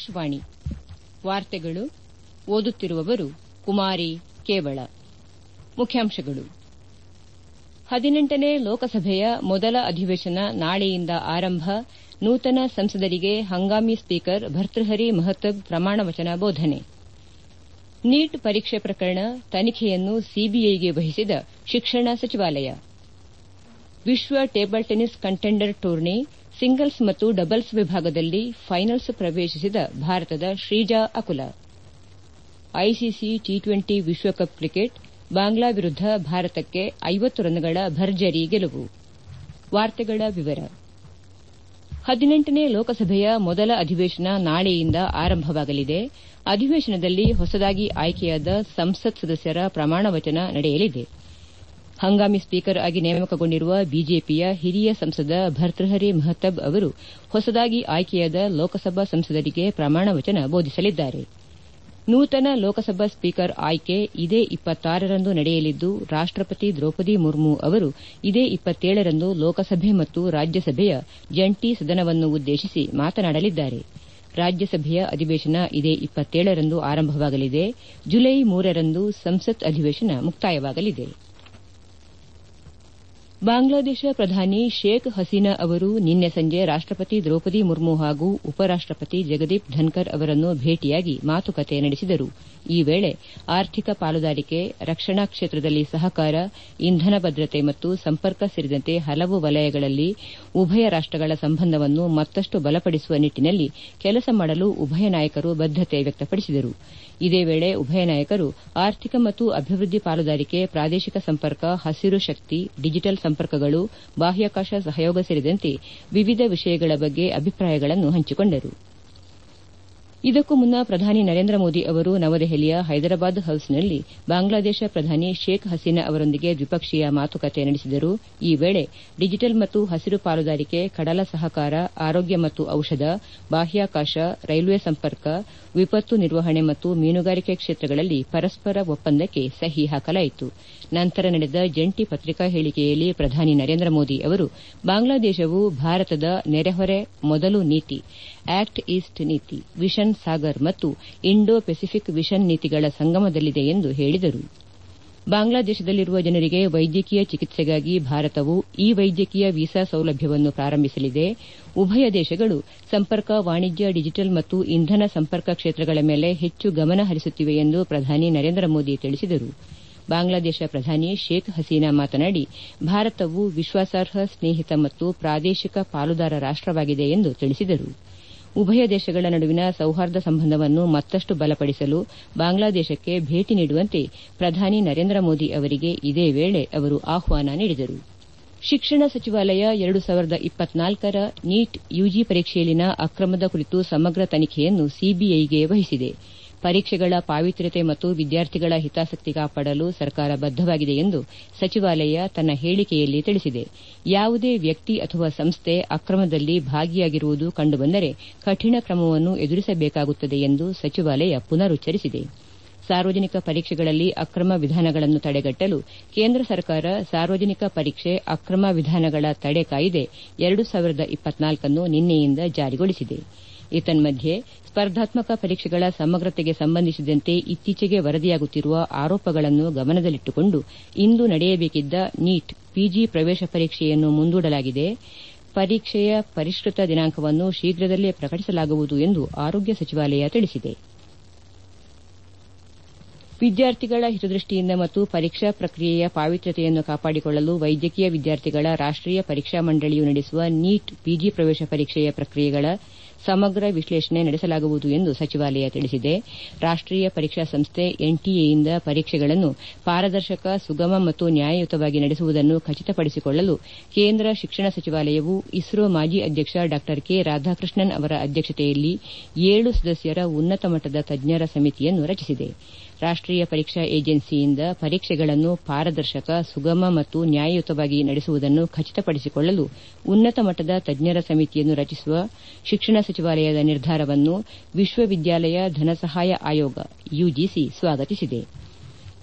ಆಕಾಶವಾಣಿ ವಾರ್ತೆಗಳು ಓದುತ್ತಿರುವವರು ಕುಮಾರಿ ಕೇವಳ ಮುಖ್ಯಾಂಶಗಳು 18ನೇ ಲೋಕಸಭೆಯ ಮೊದಲ ಅಧಿವೇಶನ ನಾಳೆಯಿಂದ ಆರಂಭ ನೂತನ ಸಂಸದರಿಗೆ ಹಂಗಾಮಿ ಸ್ಪೀಕರ್ ಭರ್ತೃಹರಿ ಮಹತಾಬ್ ಪ್ರಮಾಣ ವಚನ ಬೋಧನೆ ನೀಟ್ ಪರೀಕ್ಷೆ ಪ್ರಕರಣ ತನಿಖೆಯನ್ನು ಸಿಬಿಐಗೆ ವಹಿಸಿದ ಶಿಕ್ಷಣ ಸಚಿವಾಲಯ ವಿಶ್ವ table tennis contender tourney singles ಮತ್ತು ಡಬಲ್ಸ್ ವಿಭಾಗದಲ್ಲಿ ಫೈನಲ್ಸ್ ಪ್ರವೇಶಿಸಿದ ಭಾರತದ ಶ್ರೀಜಾ ಅಕುಲ ಐಸಿಸಿ ಟಿ20 ವಿಶ್ವಕಪ್ ಕ್ರಿಕೆಟ್ ಬಾಂಗ್ಲಾ ವಿರುದ್ಧ ಭಾರತಕ್ಕೆ 50 ರನ್ಗಳ ಭರ್ಜರಿ ಗೆಲುವು 18ನೇ ಲೋಕಸಭೆಯ ಮೊದಲ ಅಧಿವೇಶನ ನಾಳೆಯಿಂದ ಆರಂಭವಾಗಲಿದೆ ಅಧಿವೇಶನದಲ್ಲಿ ಹೊಸದಾಗಿ ಆಯ್ಕೆಯಾದ ಸಂಸತ್ ಸದಸ್ಯರ ಪ್ರಮಾಣ ವಚನ ನಡೆಯಲಿದೆ ಹಂಗಾಮಿ ಸ್ಪೀಕರ್ ಆಗಿ ನೇಮಕಗೊಂಡಿರುವ ಬಿಜೆಪಿಯ ಹಿರಿಯ ಸಂಸದ ಭರ್ತೃಹರಿ ಮಹತಾಬ್ ಅವರು ಹೊಸದಾಗಿ ಆಯ್ಕೆಯಾದ ಲೋಕಸಭಾ ಸಂಸದರಿಗೆ ಪ್ರಮಾಣ ವಚನ ಬೋಧಿಸಲಿದ್ದಾರೆ ನೂತನ ಲೋಕಸಭಾ ಸ್ಪೀಕರ್ ಆಯ್ಕೆ ಇದೇ 26ರಂದು ನಡೆಯಲಿದ್ದು ರಾಷ್ಟಪತಿ ದ್ರೌಪದಿ ಮುರ್ಮು ಅವರು ಇದೇ 27ರಂದು ಲೋಕಸಭೆ ಮತ್ತು ರಾಜ್ಯಸಭೆಯ ಜಂಟಿ ಸದನವನ್ನು ಉದ್ದೇಶಿಸಿ ಮಾತನಾಡಲಿದ್ದಾರೆ ರಾಜ್ಯಸಭೆಯ ಅಧಿವೇಶನ ಇದೇ 27ರಂದು ಆರಂಭವಾಗಲಿದೆ ಜುಲೈ 3ರಂದು ಸಂಸತ್ ಅಧಿವೇಶನ ಮುಕ್ತಾಯವಾಗಲಿದೆ ಬಾಂಗ್ಲಾದೇಶ ಪ್ರಧಾನಿ ಶೇಖ್ ಹಸೀನಾ ಅವರು ನಿನ್ನೆ ಸಂಜೆ ರಾಷ್ಟಪತಿ ದ್ರೌಪದಿ ಮುರ್ಮು ಹಾಗೂ ಉಪರಾಷ್ಟಪತಿ ಜಗದೀಪ್ ಧನ್ಕರ್ ಅವರನ್ನು ಭೇಟಿಯಾಗಿ ಮಾತುಕತೆ ನಡೆಸಿದರು ಈ ವೇಳೆ ಆರ್ಥಿಕ ಪಾಲುದಾರಿಕೆ ರಕ್ಷಣಾ ಕ್ಷೇತ್ರದಲ್ಲಿ ಸಹಕಾರ ಇಂಧನ ಭದ್ರತೆ ಮತ್ತು ಸಂಪರ್ಕ ಸೇರಿದಂತೆ ಹಲವು ವಲಯಗಳಲ್ಲಿ ಉಭಯ ರಾಷ್ಟಗಳ ಸಂಬಂಧವನ್ನು ಮತ್ತಷ್ಟು ಬಲಪಡಿಸುವ ನಿಟ್ಟಿನಲ್ಲಿ ಕೆಲಸ ಮಾಡಲು ಉಭಯ ನಾಯಕರು ಬದ್ದತೆ ವ್ಯಕ್ತಪಡಿಸಿದರು ಇದೇ ವೇಳೆ ಉಭಯ ನಾಯಕರು ಆರ್ಥಿಕ ಮತ್ತು ಅಭಿವೃದ್ಧಿ ಪಾಲುದಾರಿಕೆ ಪ್ರಾದೇಶಿಕ ಸಂಪರ್ಕ ಹಸಿರು ಶಕ್ತಿ ಡಿಜಿಟಲ್ ಸಂಪರ್ಕಗಳು ಬಾಹ್ಯಾಕಾಶ ಸಹಯೋಗ ಸೇರಿದಂತೆ ವಿವಿಧ ವಿಷಯಗಳ ಬಗ್ಗೆ ಅಭಿಪ್ರಾಯಗಳನ್ನು ಹಂಚಿಕೊಂಡರು ಇದಕ್ಕೂ ಮುನ್ನ ಪ್ರಧಾನಿ ನರೇಂದ್ರ ಮೋದಿ ಅವರು ನವದೆಹಲಿಯ ಹೈದರಾಬಾದ್ ಹೌಸ್ನಲ್ಲಿ ಬಾಂಗ್ಲಾದೇಶ ಪ್ರಧಾನಿ ಶೇಖ್ ಹಸೀನಾ ಅವರೊಂದಿಗೆ ದ್ವಿಪಕ್ಷೀಯ ಮಾತುಕತೆ ನಡೆಸಿದರು ಈ ವೇಳೆ ಡಿಜಿಟಲ್ ಮತ್ತು ಹಸಿರು ಪಾಲುದಾರಿಕೆ ಕಡಲ ಸಹಕಾರ ಆರೋಗ್ಯ ಮತ್ತು ಔಷಧ ಬಾಹ್ಯಾಕಾಶ ರೈಲ್ವೆ ಸಂಪರ್ಕ ವಿಪತ್ತು ನಿರ್ವಹಣೆ ಮತ್ತು ಮೀನುಗಾರಿಕೆ ಕ್ಷೇತ್ರಗಳಲ್ಲಿ ಪರಸ್ಪರ ಒಪ್ಪಂದಕ್ಕೆ ಸಹಿ ಹಾಕಲಾಯಿತು ನಂತರ ನಡೆದ ಜಂಟಿ ಪತ್ರಿಕಾ ಹೇಳಿಕೆಯಲ್ಲಿ ಪ್ರಧಾನಿ ನರೇಂದ್ರ ಮೋದಿ ಅವರು ಬಾಂಗ್ಲಾದೇಶವು ಭಾರತದ ನೆರೆಹೊರೆ ಮೊದಲು ನೀತಿ ಆಕ್ಟ್ ಈಸ್ಟ್ ನೀತಿ ವಿಷನ್ ಸಾಗರ್ ಮತ್ತು ಇಂಡೋ ಪೆಸಿಫಿಕ್ ವಿಷನ್ ನೀತಿಗಳ ಸಂಗಮದಲ್ಲಿದೆ ಎಂದು ಹೇಳಿದರು ಬಾಂಗ್ಲಾದೇಶದಲ್ಲಿರುವ ಜನರಿಗೆ ವೈದ್ಯಕೀಯ ಚಿಕಿತ್ಸೆಗಾಗಿ ಭಾರತವು ಇ ವೈದ್ಯಕೀಯ ವೀಸಾ ಸೌಲಭ್ಯವನ್ನು ಪ್ರಾರಂಭಿಸಲಿದೆ ಉಭಯ ದೇಶಗಳು ಸಂಪರ್ಕ ವಾಣಿಜ್ಯ ಡಿಜಿಟಲ್ ಮತ್ತು ಇಂಧನ ಸಂಪರ್ಕ ಕ್ಷೇತ್ರಗಳ ಮೇಲೆ ಹೆಚ್ಚು ಗಮನ ಹರಿಸುತ್ತಿವೆ ಎಂದು ಪ್ರಧಾನಿ ನರೇಂದ್ರ ಮೋದಿ ತಿಳಿಸಿದರು ಬಾಂಗ್ಲಾದೇಶ ಪ್ರಧಾನಿ ಶೇಖ್ ಹಸೀನಾ ಮಾತನಾಡಿ ಭಾರತವು ವಿಶ್ವಾಸಾರ್ಹ ಸ್ನೇಹಿತ ಮತ್ತು ಪ್ರಾದೇಶಿಕ ಪಾಲುದಾರ ರಾಷ್ಟವಾಗಿದೆ ಎಂದು ತಿಳಿಸಿದರು ಉಭಯ ದೇಶಗಳ ನಡುವಿನ ಸೌಹಾರ್ದ ಸಂಬಂಧವನ್ನು ಮತ್ತಷ್ಟು ಬಲಪಡಿಸಲು ಬಾಂಗ್ಲಾದೇಶಕ್ಕೆ ಭೇಟಿ ನೀಡುವಂತೆ ಪ್ರಧಾನಿ ನರೇಂದ್ರ ಮೋದಿ ಅವರಿಗೆ ಇದೇ ವೇಳೆ ಅವರು ಆಹ್ವಾನ ನೀಡಿದರು ಶಿಕ್ಷಣ ಸಚಿವಾಲಯ 2024ರ ನೀಟ್ ಯುಜಿ ಪರೀಕ್ಷೆಯಲ್ಲಿನ ಅಕ್ರಮದ ಕುರಿತು ಸಮಗ್ರ ತನಿಖೆಯನ್ನು ಸಿಬಿಐಗೆ ವಹಿಸಿದೆ ಪರೀಕ್ಷೆಗಳ ಪಾವಿತ್ರ್ಯತೆ ಮತ್ತು ವಿದ್ಯಾರ್ಥಿಗಳ ಹಿತಾಸಕ್ತಿ ಕಾಪಾಡಲು ಸರ್ಕಾರ ಬದ್ದವಾಗಿದೆ ಎಂದು ಸಚಿವಾಲಯ ತನ್ನ ಹೇಳಿಕೆಯಲ್ಲಿ ತಿಳಿಸಿದೆ ಯಾವುದೇ ವ್ಯಕ್ತಿ ಅಥವಾ ಸಂಸ್ಥೆ ಅಕ್ರಮದಲ್ಲಿ ಭಾಗಿಯಾಗಿರುವುದು ಕಂಡುಬಂದರೆ ಕಠಿಣ ಕ್ರಮವನ್ನು ಎದುರಿಸಬೇಕಾಗುತ್ತದೆ ಎಂದು ಸಚಿವಾಲಯ ಪುನರುಚ್ಚರಿಸಿದೆ ಸಾರ್ವಜನಿಕ ಪರೀಕ್ಷೆಗಳಲ್ಲಿ ಅಕ್ರಮ ವಿಧಾನಗಳನ್ನು ತಡೆಗಟ್ಟಲು ಕೇಂದ್ರ ಸರ್ಕಾರ ಸಾರ್ವಜನಿಕ ಪರೀಕ್ಷೆ ಅಕ್ರಮ ವಿಧಾನಗಳ ತಡೆ ಕಾಯ್ದೆ 2024 ನಿನ್ನೆಯಿಂದ ಜಾರಿಗೊಳಿಸಿದೆ ಏತನ್ಮಧ್ಯೆ ಸ್ಪರ್ಧಾತ್ಮಕ ಪರೀಕ್ಷೆಗಳ ಸಮಗ್ರತೆಗೆ ಸಂಬಂಧಿಸಿದಂತೆ ಇತ್ತೀಚೆಗೆ ವರದಿಯಾಗುತ್ತಿರುವ ಆರೋಪಗಳನ್ನು ಗಮನದಲ್ಲಿಟ್ಟುಕೊಂಡು ಇಂದು ನಡೆಯಬೇಕಿದ್ದ ನೀಟ್ ಪಿಜಿ ಪ್ರವೇಶ ಪರೀಕ್ಷೆಯನ್ನು ಮುಂದೂಡಲಾಗಿದೆ ಪರೀಕ್ಷೆಯ ಪರಿಷ್ಕೃತ ದಿನಾಂಕವನ್ನು ಶೀಘ್ರದಲ್ಲೇ ಪ್ರಕಟಿಸಲಾಗುವುದು ಎಂದು ಆರೋಗ್ಯ ಸಚಿವಾಲಯ ತಿಳಿಸಿದೆ ವಿದ್ಯಾರ್ಥಿಗಳ ಹಿತದೃಷ್ಟಿಯಿಂದ ಮತ್ತು ಪರೀಕ್ಷಾ ಪ್ರಕ್ರಿಯೆಯ ಪಾವಿತ್ರ್ಯತೆಯನ್ನು ಕಾಪಾಡಿಕೊಳ್ಳಲು ವೈದ್ಯಕೀಯ ವಿದ್ಯಾರ್ಥಿಗಳ ರಾಷ್ಟೀಯ ಪರೀಕ್ಷಾ ಮಂಡಳಿಯು ನಡೆಸುವ ನೀಟ್ ಪಿಜಿ ಪ್ರವೇಶ ಪರೀಕ್ಷೆಯ ಪ್ರಕ್ರಿಯೆಗಳ ಸಮಗ್ರ ವಿಶ್ಲೇಷಣೆ ನಡೆಸಲಾಗುವುದು ಎಂದು ಸಚಿವಾಲಯ ತಿಳಿಸಿದೆ ರಾಷ್ಟೀಯ ಪರೀಕ್ಷಾ ಸಂಸ್ಥೆ ಎನ್ಟಿಎಯಿಂದ ಪರೀಕ್ಷೆಗಳನ್ನು ಪಾರದರ್ಶಕ ಸುಗಮ ಮತ್ತು ನ್ಯಾಯಯುತವಾಗಿ ನಡೆಸುವುದನ್ನು ಖಚಿತಪಡಿಸಿಕೊಳ್ಳಲು ಕೇಂದ್ರ ಶಿಕ್ಷಣ ಸಚಿವಾಲಯವು ಇಸ್ರೋ ಮಾಜಿ ಅಧ್ಯಕ್ಷ ಡಾ ಕೆ ರಾಧಾಕೃಷ್ಣನ್ ಅವರ ಅಧ್ಯಕ್ಷತೆಯಲ್ಲಿ 7 ಸದಸ್ಯರ ಉನ್ನತ ಮಟ್ಟದ ತಜ್ಞರ ಸಮಿತಿಯನ್ನು ರಚಿಸಿದೆ ರಾಷ್ಟೀಯ ಪರೀಕ್ಷಾ ಏಜೆನ್ಸಿಯಿಂದ ಪರೀಕ್ಷೆಗಳನ್ನು ಪಾರದರ್ಶಕ ಸುಗಮ ಮತ್ತು ನ್ಯಾಯಯುತವಾಗಿ ನಡೆಸುವುದನ್ನು ಖಚಿತಪಡಿಸಿಕೊಳ್ಳಲು ಉನ್ನತ ಮಟ್ಟದ ತಜ್ಞರ ಸಮಿತಿಯನ್ನು ರಚಿಸುವ ಶಿಕ್ಷಣ ಸಚಿವಾಲಯದ ನಿರ್ಧಾರವನ್ನು ವಿಶ್ವವಿದ್ಯಾಲಯ ಧನಸಹಾಯ ಆಯೋಗ ಯುಜಿಸಿ ಸ್ವಾಗತಿಸಿದೆ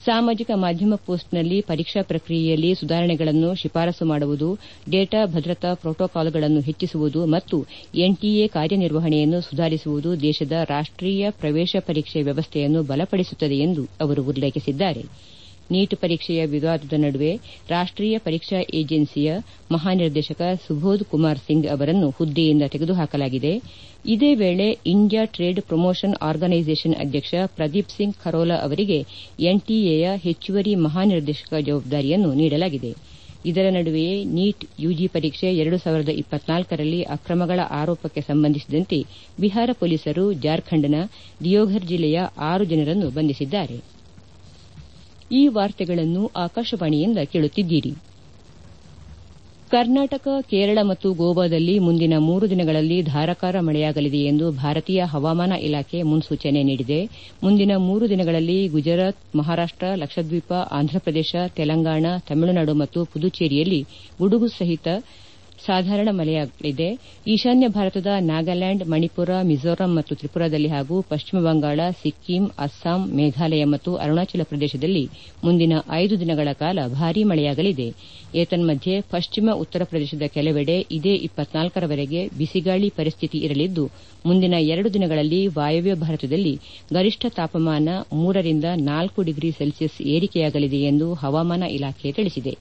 ಸಾಮಾಜಿಕ ಮಾಧ್ಯಮ ಪೋಸ್ಟ್ನಲ್ಲಿ ಪರೀಕ್ಷಾ ಪ್ರಕ್ರಿಯೆಯಲ್ಲಿ ಸುಧಾರಣೆಗಳನ್ನು ಶಿಫಾರಸು ಮಾಡುವುದು, ಡೇಟಾ ಭದ್ರತಾ ಪ್ರೋಟೋಕಾಲ್ಗಳನ್ನು ಹೆಚ್ಚಿಸುವುದು ಮತ್ತು ಎನ್ಟಿಎ ಕಾರ್ಯನಿರ್ವಹಣೆಯನ್ನು ಸುಧಾರಿಸುವುದು ದೇಶದ ರಾಷ್ಟೀಯ ಪ್ರವೇಶ ಪರೀಕ್ಷೆ ವ್ಯವಸ್ಥೆಯನ್ನು ಬಲಪಡಿಸುತ್ತದೆ ಎಂದು ಅವರು ಉಲ್ಲೇಖಿಸಿದ್ದಾರೆ. ನೀಟ್ ಪರೀಕ್ಷೆಯ ವಿವಾದದ ನಡುವೆ ರಾಷ್ಟೀಯ ಪರೀಕ್ಷಾ ಏಜೆನ್ಸಿಯ ಮಹಾನಿರ್ದೇಶಕ ಸುಬೋಧ್ ಕುಮಾರ್ ಸಿಂಗ್ ಅವರನ್ನು ಹುದ್ದೆಯಿಂದ ತೆಗೆದುಹಾಕಲಾಗಿದೆ. ಇದೇ ವೇಳೆ ಇಂಡಿಯಾ ಟ್ರೇಡ್ ಪ್ರಮೋಷನ್ ಆರ್ಗನೈಸೇಷನ್ ಅಧ್ಯಕ್ಷ ಪ್ರದೀಪ್ ಸಿಂಗ್ ಖರೋಲಾ ಅವರಿಗೆ ಎನ್ಟಿಎಯ ಹೆಚ್ಚುವರಿ ಮಹಾನಿರ್ದೇಶಕ ಜವಾಬ್ದಾರಿಯನ್ನು ನೀಡಲಾಗಿದೆ. ಇದರ ನಡುವೆಯೇ ನೀಟ್ ಯುಜಿ ಪರೀಕ್ಷೆ 2024ರಲ್ಲಿ ಅಕ್ರಮಗಳ ಆರೋಪಕ್ಕೆ ಸಂಬಂಧಿಸಿದಂತೆ ಬಿಹಾರ ಪೊಲೀಸರು ಜಾರ್ಖಂಡ್ನ ದಿಯೋಘರ್ ಜಿಲ್ಲೆಯ 6 ಜನರನ್ನು ಬಂಧಿಸಿದ್ದಾರೆ. ಈ ವಾರ್ತೆಗಳನ್ನು ಆಕಾಶವಾಣಿಯಿಂದ ಕೇಳುತ್ತಿದ್ದೀರಿ. ಕರ್ನಾಟಕ, ಕೇರಳ ಮತ್ತು ಗೋವಾದಲ್ಲಿ ಮುಂದಿನ 3 ದಿನಗಳಲ್ಲಿ ಧಾರಾಕಾರ ಮಳೆಯಾಗಲಿದೆ ಎಂದು ಭಾರತೀಯ ಹವಾಮಾನ ಇಲಾಖೆ ಮುನ್ಸೂಚನೆ ನೀಡಿದೆ. ಮುಂದಿನ 3 ದಿನಗಳಲ್ಲಿ ಗುಜರಾತ್, ಮಹಾರಾಷ್ಟ, ಲಕ್ಷದ್ವೀಪ, ಆಂಧ್ರಪ್ರದೇಶ, ತೆಲಂಗಾಣ, ತಮಿಳುನಾಡು ಮತ್ತು ಪುದುಚೇರಿಯಲ್ಲಿ ಗುಡುಗು ಸಹಿತ ಸಾಧಾರಣ ಮಳೆಯಾಗಲಿದೆ. ಈಶಾನ್ಯ ಭಾರತದ ನಾಗಾಲ್ಯಾಂಡ್, ಮಣಿಪುರ, ಮಿಜೋರಾಂ ಮತ್ತು ತ್ರಿಪುರಾದಲ್ಲಿ ಹಾಗೂ ಪಶ್ಚಿಮ ಬಂಗಾಳ, ಸಿಕ್ಕಿಂ, ಅಸ್ಸಾಂ, ಮೇಘಾಲಯ ಮತ್ತು ಅರುಣಾಚಲ ಪ್ರದೇಶದಲ್ಲಿ ಮುಂದಿನ 5 ದಿನಗಳ ಕಾಲ ಭಾರೀ ಮಳೆಯಾಗಲಿದೆ. ಏತನ್ಮಧ್ಯೆ ಪಶ್ಚಿಮ ಉತ್ತರ ಪ್ರದೇಶದ ಕೆಲವೆಡೆ ಇದೇ 24ರವರೆಗೆ ಬಿಸಿಗಾಳಿ ಪರಿಸ್ಥಿತಿ ಇರಲಿದ್ದು, ಮುಂದಿನ 2 ದಿನಗಳಲ್ಲಿ ವಾಯವ್ಯ ಭಾರತದಲ್ಲಿ ಗರಿಷ್ಠ ತಾಪಮಾನ 3 ರಿಂದ 4 ಡಿಗ್ರಿ ಸೆಲ್ಸಿಯಸ್ ಏರಿಕೆಯಾಗಲಿದೆ ಎಂದು ಹವಾಮಾನ ಇಲಾಖೆ ತಿಳಿಸಿದೆ.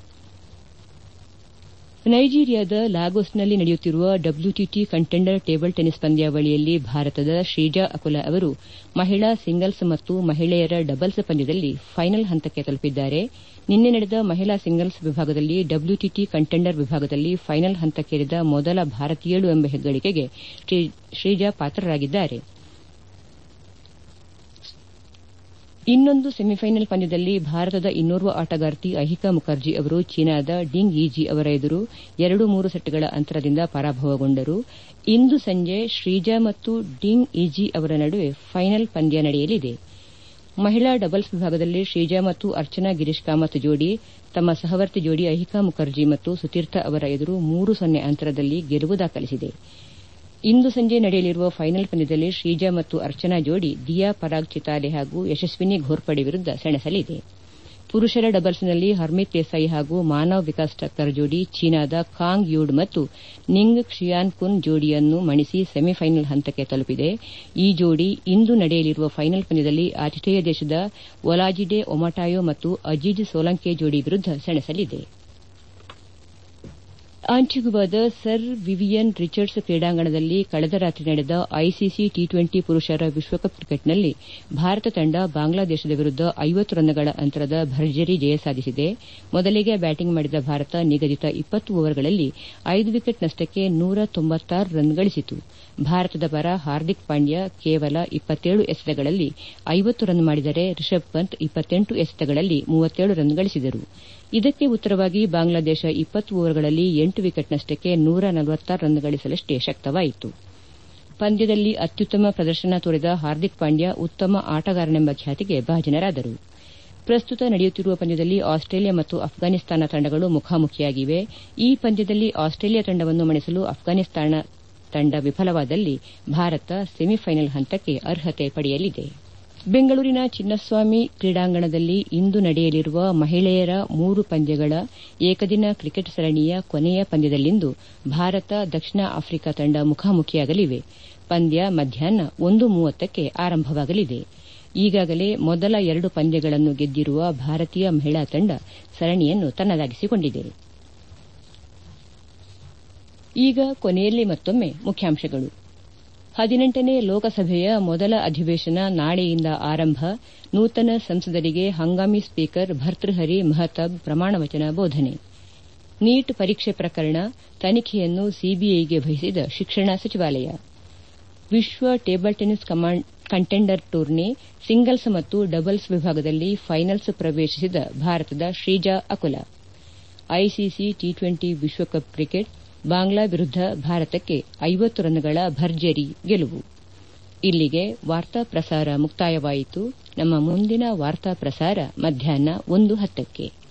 ನೈಜೀರಿಯಾದ ಲಾಗೋಸ್ನಲ್ಲಿ ನಡೆಯುತ್ತಿರುವ ಡಬ್ಲ್ಯೂಟಿಟಿ ಕಂಟೆಂಡರ್ ಟೇಬಲ್ ಟೆನಿಸ್ ಪಂದ್ಯಾವಳಿಯಲ್ಲಿ ಭಾರತದ ಶ್ರೀಜಾ ಅಕುಲಾ ಅವರು ಮಹಿಳಾ ಸಿಂಗಲ್ಸ್ ಮತ್ತು ಮಹಿಳೆಯರ ಡಬಲ್ಸ್ ಪಂದ್ಯದಲ್ಲಿ ಫೈನಲ್ ಹಂತಕ್ಕೆ ತಲುಪಿದ್ದಾರೆ. ನಿನ್ನೆ ನಡೆದ ಮಹಿಳಾ ಸಿಂಗಲ್ಸ್ ವಿಭಾಗದಲ್ಲಿ ಡಬ್ಲ್ಯೂಟಿಟಿ ಕಂಟೆಂಡರ್ ವಿಭಾಗದಲ್ಲಿ ಫೈನಲ್ ಹಂತಕ್ಕೇರಿದ ಮೊದಲ ಭಾರತೀಯಳು ಎಂಬ ಹೆಗ್ಗಳಿಕೆಗೆ ಶ್ರೀಜಾ ಪಾತ್ರರಾಗಿದ್ದಾರೆ. ಇನ್ನೊಂದು ಸೆಮಿಫೈನಲ್ ಪಂದ್ಯದಲ್ಲಿ ಭಾರತದ ಇನ್ನೋರ್ವ ಆಟಗಾರ್ತಿ ಅಹಿಕಾ ಮುಖರ್ಜಿ ಅವರು ಚೀನಾದ ಡಿಂಗ್ ಈಜಿ ಅವರ ಎದುರು 2-3 ಸೆಟ್ಗಳ ಅಂತರದಿಂದ ಪರಾಭವಗೊಂಡರು. ಇಂದು ಸಂಜೆ ಶ್ರೀಜಾ ಮತ್ತು ಡಿಂಗ್ ಈಜಿ ಅವರ ನಡುವೆ ಫೈನಲ್ ಪಂದ್ಯ ನಡೆಯಲಿದೆ. ಮಹಿಳಾ ಡಬಲ್ಸ್ ವಿಭಾಗದಲ್ಲಿ ಶ್ರೀಜಾ ಮತ್ತು ಅರ್ಚನಾ ಗಿರೀಶ್ ಕಾಮತ್ ಜೋಡಿ ತಮ್ಮ ಸಹವರ್ತಿ ಜೋಡಿ ಅಹಿಕಾ ಮುಖರ್ಜಿ ಮತ್ತು ಸುತೀರ್ಥ ಅವರ ಎದುರು 3-0 ಅಂತರದಲ್ಲಿ ಗೆಲುವು ದಾಖಲಿಸಿದೆ. ಇಂದು ಸಂಜೆ ನಡೆಯಲಿರುವ ಫೈನಲ್ ಪಂದ್ಯದಲ್ಲಿ ಶ್ರೀಜಾ ಮತ್ತು ಅರ್ಚನಾ ಜೋಡಿ ದಿಯಾ ಪರಾಗ್ ಚಿತಾಲೆ ಹಾಗೂ ಯಶಸ್ವಿನಿ ಘೋರ್ಪಡೆ ವಿರುದ್ಧ ಸೆಣಸಲಿದೆ. ಪುರುಷರ ಡಬಲ್ಸ್ನಲ್ಲಿ ಹರ್ಮಿತ್ ದೇಸಾಯಿ ಹಾಗೂ ಮಾನವ್ ವಿಕಾಸ್ ಠಕ್ಕರ್ ಜೋಡಿ ಚೀನಾದ ಕಾಂಗ್ ಯೂಡ್ ಮತ್ತು ನಿಂಗ್ ಕ್ಷಿಯಾನ್ ಕುನ್ ಜೋಡಿಯನ್ನು ಮಣಿಸಿ ಸೆಮಿಫೈನಲ್ ಹಂತಕ್ಕೆ ತಲುಪಿದೆ. ಈ ಜೋಡಿ ಇಂದು ನಡೆಯಲಿರುವ ಫೈನಲ್ ಪಂದ್ಯದಲ್ಲಿ ಆತಿಥೇಯ ದೇಶದ ಒಲಾಜಿಡೆ ಒಮಟಾಯೋ ಮತ್ತು ಅಜೀಜ್ ಸೋಲಂಕೆ ಜೋಡಿ ವಿರುದ್ಧ ಸೆಣಸಲಿದೆ. ಆಂಟಿಗುವಾದ ಸರ್ ವಿವಿಯನ್ ರಿಚರ್ಡ್ಸ್ ಕ್ರೀಡಾಂಗಣದಲ್ಲಿ ಕಳೆದ ರಾತ್ರಿ ನಡೆದ ಐಸಿಸಿ ಟಿ20 ಪುರುಷರ ವಿಶ್ವಕಪ್ ಕ್ರಿಕೆಟ್ನಲ್ಲಿ ಭಾರತ ತಂಡ ಬಾಂಗ್ಲಾದೇಶದ ವಿರುದ್ಧ 50 ರನ್ಗಳ ಅಂತರದ ಭರ್ಜರಿ ಜಯ ಸಾಧಿಸಿದೆ. ಮೊದಲಿಗೆ ಬ್ಯಾಟಿಂಗ್ ಮಾಡಿದ ಭಾರತ ನಿಗದಿತ 20 ಓವರ್ಗಳಲ್ಲಿ 5 ವಿಕೆಟ್ ನಷ್ಟಕ್ಕೆ 196 ರನ್ ಗಳಿಸಿತು. ಭಾರತದ ಪರ ಹಾರ್ದಿಕ್ ಪಾಂಡ್ಯ ಕೇವಲ 27 ಎಸೆತಗಳಲ್ಲಿ 50 ರನ್ ಮಾಡಿದರೆ ರಿಷಬ್ ಪಂತ್ 28 ಎಸೆತಗಳಲ್ಲಿ 37 ರನ್ ಗಳಿಸಿದರು. ಇದಕ್ಕೆ ಉತ್ತರವಾಗಿ ಬಾಂಗ್ಲಾದೇಶ 20 ಓವರ್ಗಳಲ್ಲಿ 8 ವಿಕೆಟ್ ನಷ್ಟಕ್ಕೆ 146 ರನ್ ಗಳಿಸಲಷ್ಟೇ ಶಕ್ತವಾಯಿತು. ಪಂದ್ಯದಲ್ಲಿ ಅತ್ಯುತ್ತಮ ಪ್ರದರ್ಶನ ತೋರಿದ ಹಾರ್ದಿಕ್ ಪಾಂಡ್ಯ ಉತ್ತಮ ಆಟಗಾರನೆಂಬ ಖ್ಯಾತಿಗೆ ಭಾಜನರಾದರು. ಪ್ರಸ್ತುತ ನಡೆಯುತ್ತಿರುವ ಪಂದ್ಯದಲ್ಲಿ ಆಸ್ಟ್ರೇಲಿಯಾ ಮತ್ತು ಅಫ್ಘಾನಿಸ್ತಾನ ತಂಡಗಳು ಮುಖಾಮುಖಿಯಾಗಿವೆ. ಈ ಪಂದ್ಯದಲ್ಲಿ ಆಸ್ಟ್ರೇಲಿಯಾ ತಂಡವನ್ನು ಮಣಿಸಲು ಅಫ್ಘಾನಿಸ್ತಾನ ತಂಡ ವಿಫಲವಾದಲ್ಲಿ ಭಾರತ ಸೆಮಿಫೈನಲ್ ಹಂತಕ್ಕೆ ಅರ್ಹತೆ ಪಡೆಯಲಿದೆ. ಬೆಂಗಳೂರಿನ ಚಿನ್ನಸ್ವಾಮಿ ಕ್ರೀಡಾಂಗಣದಲ್ಲಿ ಇಂದು ನಡೆಯಲಿರುವ ಮಹಿಳೆಯರ 3 ಪಂದ್ಯಗಳ ಏಕದಿನ ಕ್ರಿಕೆಟ್ ಸರಣಿಯ ಕೊನೆಯ ಪಂದ್ಯದಲ್ಲಿಂದು ಭಾರತ ದಕ್ಷಿಣ ಆಫ್ರಿಕಾ ತಂಡ ಮುಖಾಮುಖಿಯಾಗಲಿವೆ. ಪಂದ್ಯ ಮಧ್ಯಾಹ್ನ 1:30ಕ್ಕೆ ಆರಂಭವಾಗಲಿದೆ. ಈಗಾಗಲೇ ಮೊದಲ 2 ಪಂದ್ಯಗಳನ್ನು ಗೆದ್ದಿರುವ ಭಾರತೀಯ ಮಹಿಳಾ ತಂಡ ಸರಣಿಯನ್ನು ತನ್ನದಾಗಿಸಿಕೊಂಡಿದೆ. ಈಗ ಕೊನೆಯಲ್ಲಿ ಮತ್ತೊಮ್ಮೆ ಮುಖ್ಯಾಂಶಗಳು. 18ನೇ ಲೋಕಸಭೆಯ ಮೊದಲ ಅಧಿವೇಶನ ನಾಳೆಯಿಂದ ಆರಂಭ. ನೂತನ ಸಂಸದರಿಗೆ ಹಂಗಾಮಿ ಸ್ಪೀಕರ್ ಭರ್ತೃಹರಿ ಮಹತಾಬ್ ಪ್ರಮಾಣವಚನ ಬೋಧನೆ. ನೀಟ್ ಪರೀಕ್ಷೆ ಪ್ರಕರಣ ತನಿಖೆಯನ್ನು ಸಿಬಿಐಗೆ ವಹಿಸಿದ ಶಿಕ್ಷಣ ಸಚಿವಾಲಯ. ವಿಶ್ವ table tennis contender tourney singles ಮತ್ತು ಡಬಲ್ಸ್ ವಿಭಾಗದಲ್ಲಿ ಫೈನಲ್ಸ್ ಪ್ರವೇಶಿಸಿದ ಭಾರತದ ಶ್ರೀಜಾ ಅಕುಲಾ. ಐಸಿಸಿ ಟಿ20 ವಿಶ್ವಕಪ್ ಕ್ರಿಕೆಟ್ ಬಾಂಗ್ಲಾ ವಿರುದ್ಧ ಭಾರತಕ್ಕೆ 50 ರನ್ಗಳ ಭರ್ಜರಿ ಗೆಲುವು. ಇಲ್ಲಿಗೆ ವಾರ್ತಾ ಪ್ರಸಾರ ಮುಕ್ತಾಯವಾಯಿತು. ನಮ್ಮ ಮುಂದಿನ ವಾರ್ತಾ ಪ್ರಸಾರ ಮಧ್ಯಾಹ್ನ 1:10ಕ್ಕೆ.